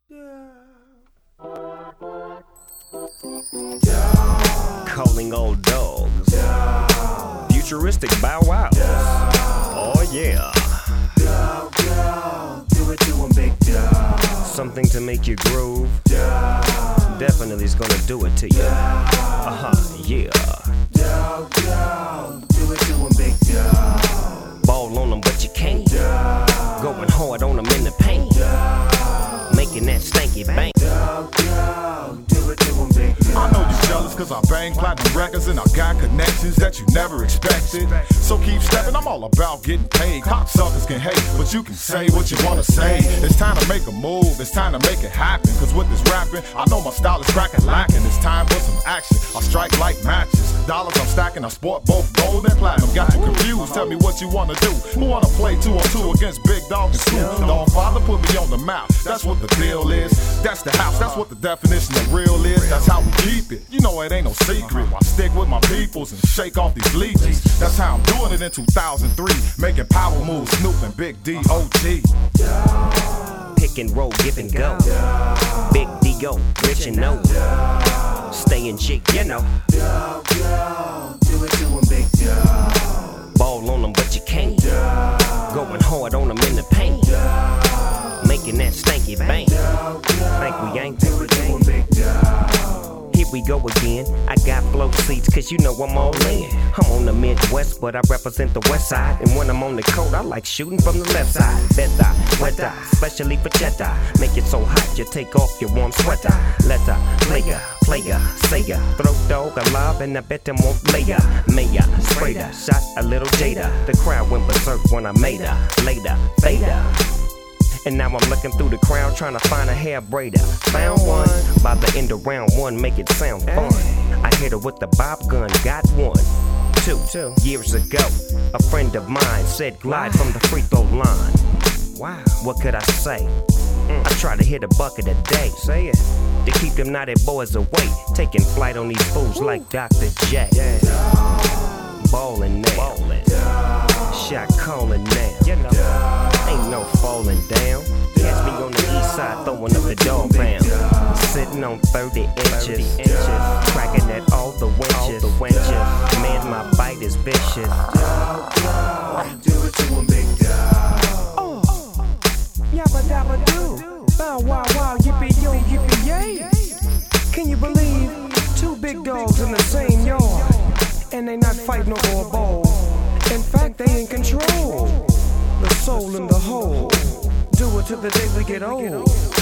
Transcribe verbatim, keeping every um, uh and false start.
Calling all dogs. Futuristic bow wows. Oh yeah. Do it to 'em, big dog. Something to make you groove. Definitely is gonna do it to you. Uh huh, yeah. Dog, dog. Do it to 'em, big dog. Ball on them, but you can't. Going hard on them in the paint. Making that stanky bang. Dog, dog. Do it to 'em, big dog. I know you're jealous cause I bang platinum records and I got connections that you never expected. So keep stepping, I'm all about getting paid. Cocksuckers can hate, but you can say what you wanna say. It's time to make a move, it's time to make it happen. Cause with this rapping, I know my style is cracking lacking. It's time for some action, I strike like matches. Dollars I'm stacking, I sport both gold and platinum. Got you confused, tell me what you wanna do. Who wanna play two on two against Big Dog and Scoop? Dog Father put me on the map, that's what the deal is. That's the house, that's what the definition of real is. That's how we keep it, you know it ain't no secret. I stick with my peoples and shake off these leeches. That's how I'm doing it in two thousand three. Making power moves, Snoop and Big D O G. Pick and roll, give and go. Big D go, rich and know. Staying chic, you know. Dog, dog. Do it to 'em, big dog. Ball on them, but you can't. Going hard on them in the paint. Making that stanky bang. Think we ain't. Do it to 'em, big dog. Here we go again. I got flow seats, cause you know I'm all in. I'm on the Midwest, but I represent the West Side. And when I'm on the court, I like shooting from the left side. Better, wetter, especially for cheddar. Make it so hot, you take off your warm sweater. Letter, player, player, sayer. Throw dog alive, and I bet them won't lay ya. Mayor, sprayer, shot a little Jada. The crowd went berserk when I made her. Later, fader. And now I'm looking through the crowd trying to find a hair braider. Found one, by the end of round one, make it sound fun. I hit her with the bob gun, got one. Two, two years ago, a friend of mine said glide from the free throw line. Wow, what could I say? Mm. I try to hit a bucket a day. Say it. To keep them naughty boys away. Taking flight on these fools like Doctor J. Yeah. Ballin' now. Ballin'. Shot calling now. You know. Ain't no falling down. Catch me on the east side throwing up the dog pound. Sitting on thirty inches. Cracking at all the winches. Man, my bite is vicious. Do it to 'em, big dog. Oh, yabba dabba do. Bow wow wow, yippee yo, yippee yay. Can you believe two big dogs in the same yard? And they not fighting over a ball. In fact, they in control. The soul in the hole. Do it till the day we get old.